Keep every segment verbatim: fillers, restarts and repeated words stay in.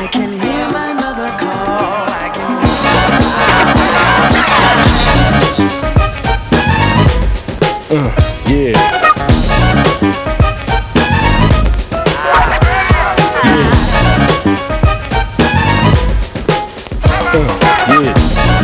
I can hear my mother call. I can hear Uh, yeah. Yeah. Uh, yeah.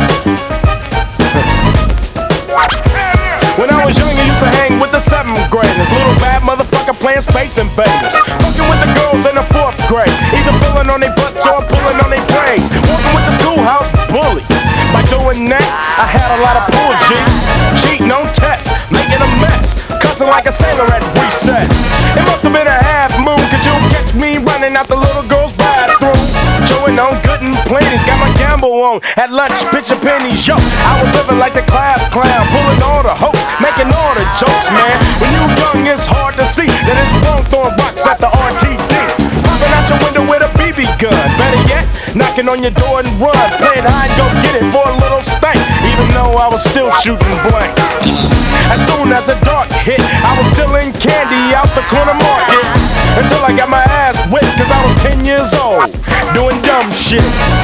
When I was young, I used to hang with the seventh graders. Little bad motherfucker playing Space Invaders. Fucking with the girls in the fourth grade. Either filling on their butts or pulling on their braids. Walking with the schoolhouse bully. By doing that, I had a lot of pull, G. Cheating on tests, making a mess. Cussing like a sailor at recess. It must have been a half moon, cause you'll catch me running out the little girl's bathroom. Chewing on good and plenty's, got my gamble on. At lunch, pitching pennies, yo. I was living like the class clown, pulling all the hopes, making all the jokes, man. When you young, it's hard to see that it's wrong throwing rocks at the R T D. Popping out your window with a B B gun. Better yet, knocking on your door and run. Playing hide and go get it for a little stank, even though I was still shooting blanks. As soon as the dark hit, I was still in candy out the corner market. Until I got my ass whipped, cause I was ten years old, doing dumb shit.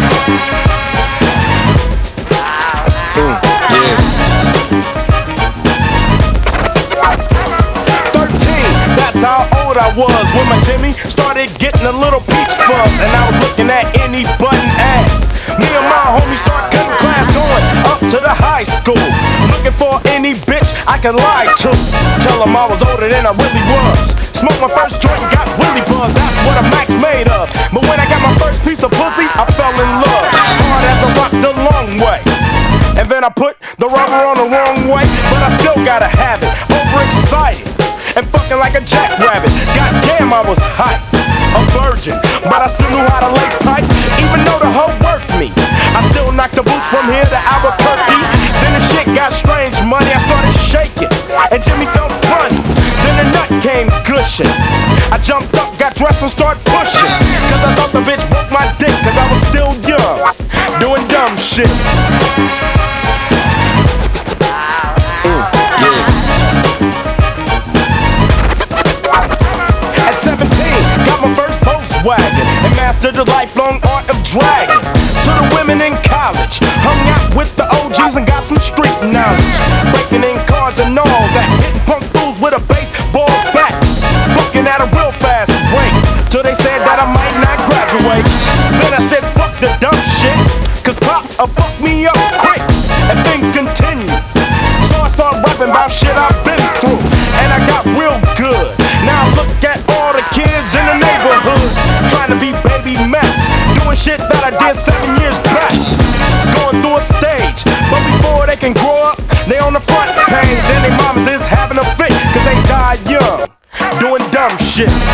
Mm, yeah. thirteen, that's how old I was when my Jimmy started getting a little peach fuzz. And I was looking at any button ass. Me and my homies start cutting class, going up to the high school, looking for any bitch I could lie to. Tell them I was older than I really was. Smoked my first joint and got willy buzz. That's what a Mac's made of. But when I got my first piece of pussy, I fell in love. Hard as a rock the long way. And then I put the rubber on the wrong way, but I still gotta have it. Overexcited and fucking like a jackrabbit. Goddamn, I was hot, a virgin, but I still knew how to lay pipe. Even though the hoe worked me, I still knocked the boots from here to Albuquerque. Then the shit got strange, money. I started shaking, and Jimmy felt funny. Then the nut came gushing. I jumped up, got dressed, and started pushing. Cause I thought the bitch broke my dick, cause I was still young, doing dumb shit. seventeen, got my first Volkswagen and mastered the lifelong art of dragging. To the women in college, hung out with the O Gs and got some street knowledge. Breaking in cars and all that, hitting punk fools with a baseball bat. Fucking at a real fast rate, till they said that I might not graduate. Then I said fuck the dumb shit, cause pops will fuck me up quick, and things continue. So I started rapping about shit I've been through, and I got real good. Now look at all the kids in the neighborhood trying to be baby Max, doing shit that I did seven years back. Going through a stage, but before they can grow up, they on the front page, and their mamas is having a fit cause they died young, doing dumb shit.